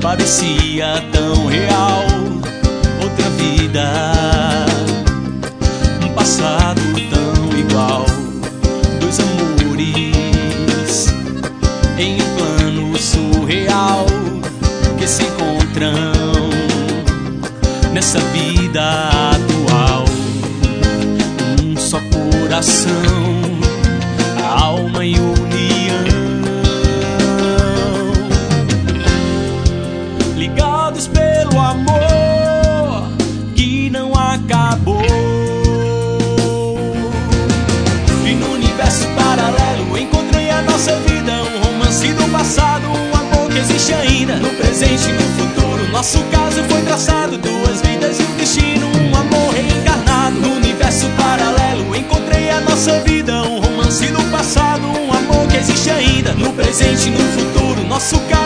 parecia tão real. Outra vida, um passado tão igual. Dois amores em um plano surreal que se encontram nessa vida atual. Um só coração, a alma e o leão, ligados pelo amor que não acabou. E no universo paralelo encontrei a nossa vida, um romance do passado, um amor que existe ainda no presente e no futuro. Nosso caso foi traçado, duas vidas e um destino, um amor reencarnado. No universo paralelo encontrei a nossa vida, um romance do passado, um amor que existe ainda no presente e no futuro. Nosso caso